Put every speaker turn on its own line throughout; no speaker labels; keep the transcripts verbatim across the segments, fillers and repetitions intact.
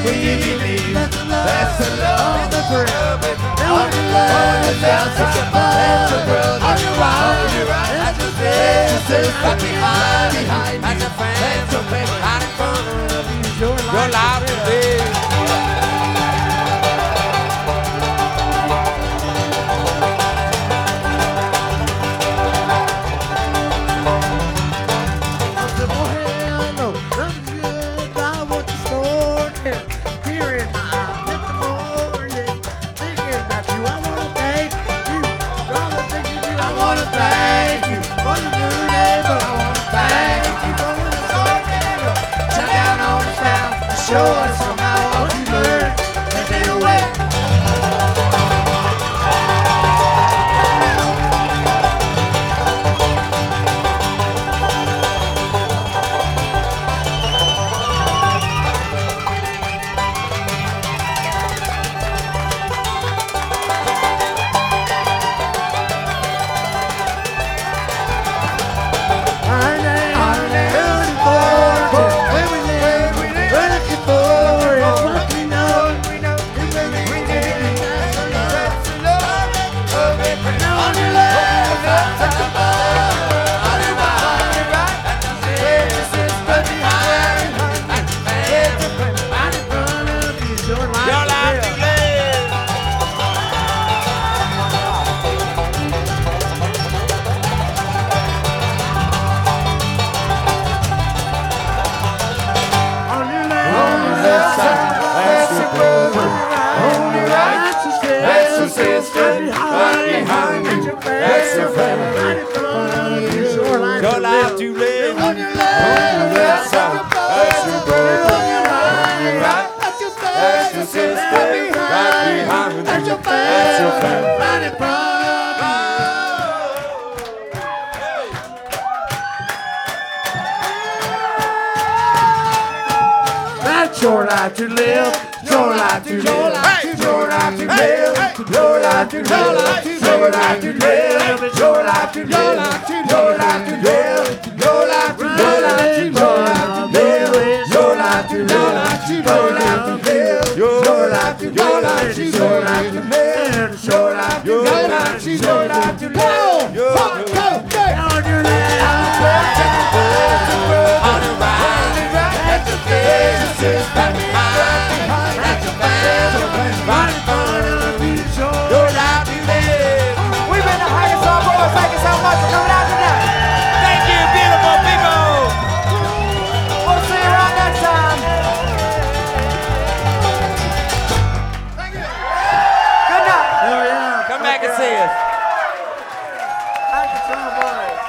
we believe that's the love in the world. On your love, that's the love, on your right, that's the sisters, right behind, behind, that's the fans, the fans, right in front of you. Your life today. Show us somehow what you learned and then away. Your life to live on your left side. That's your brother on your right. That's your that's your sister right behind. That's your family. That's your family right in front of you. That's your life to live. Your life to live. Your life to live. Your life to live. Your life to live. Your life to live. Your life to live. Your life to live. Your life to live. Your life to live. Your life to live. Your life to live. Your life to live. Your life to live. Your life to live. Your life to live. Your life to live. Your life to live. Your life to live. On your left, on your right, that's the face, back behind, that's the face, right in front of you. Your life to live. We've been the Higginson Boys. Thank you so much for coming out tonight. Thank you, beautiful people. We'll see you around next time. Thank you. Good night. Oh, yeah. Come back and see us. Higginson Boys.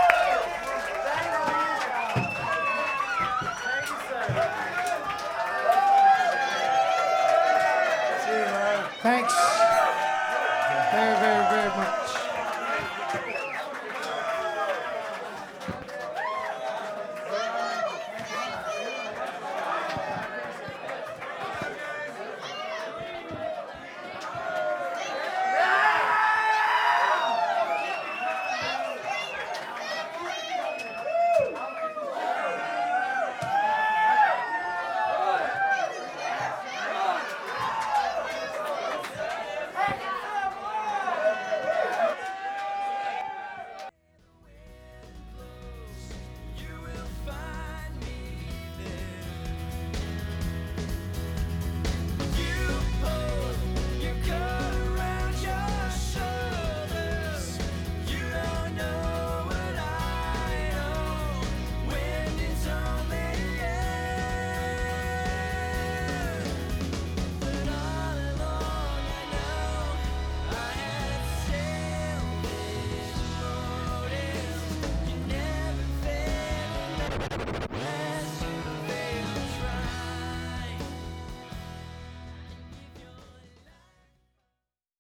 Thanks.